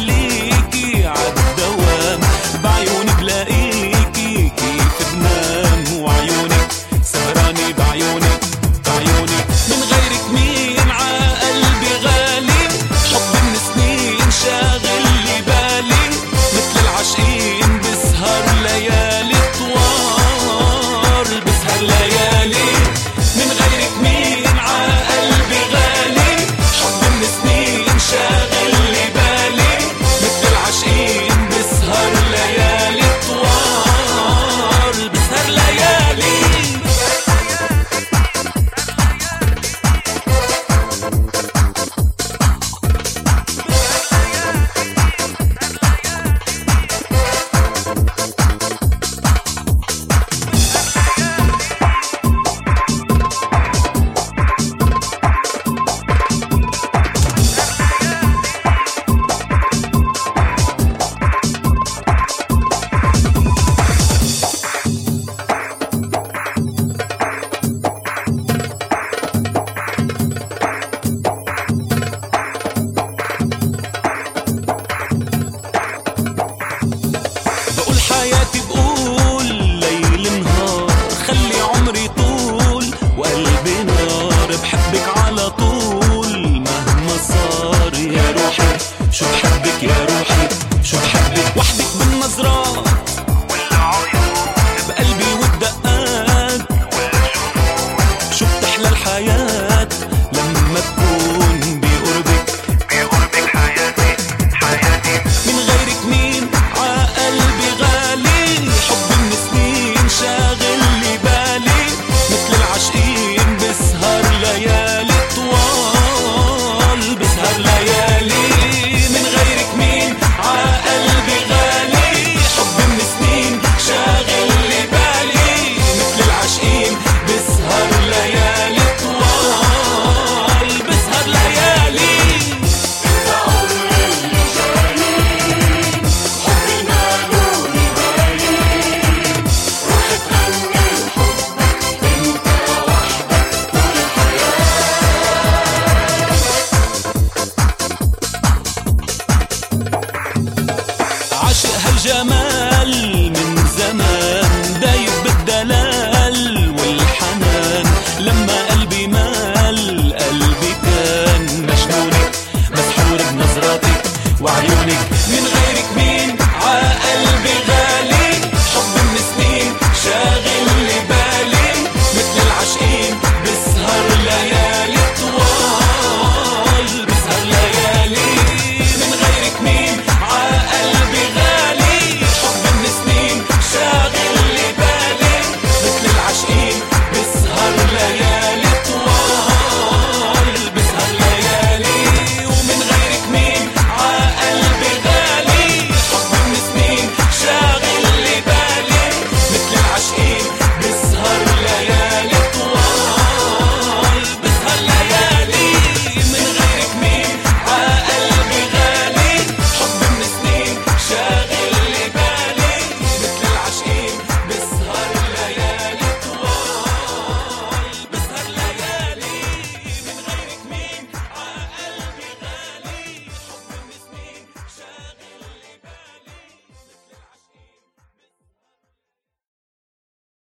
خليكي عالدوام، بعيوني بلاقيكي كيف بنام، وعيونك سهراني بعيونك بعيونك، من غيرك مين عقلبي غالي، حب من سنين شاغل لي بالي، مثل العاشقين بسهر ليالي طوال، بسهر ليالي، من غيرك مين عقلبي غالي، حب من سنين شاغل لي بالي، مثل العاشقين بسهر ليالي طوال، بسهر ليالي. حياتي بقول ليل نهار، خلي عمري طول وقلبي نار، بحبك على طول مهما صار، يا روحي شو بحبك يا روحي شو بحبك، وحدك بالنظرات والعيون، بقلبي والدقات والشموع، شو بتحلى الحياة لما تكون بقربك، بقربك حياتي حياتي، من غيرك مين عقلبي غالي، حب من سنين شاغل لي بالي، مثل العاشقين بسهر ليالي طوال، بسهر ليالي، من غيرك مين عقلبي غالي، حب من سنين شاغل لي بالي، مثل العاشقين بسهر ليالي طوال، بسهر ليالي. عاشق هالجمال من زمان، دايب بالدلال والحنان، لما قلبي مال قلبي كان مجنونك، مسحور بنظراتك وعيونك، من غير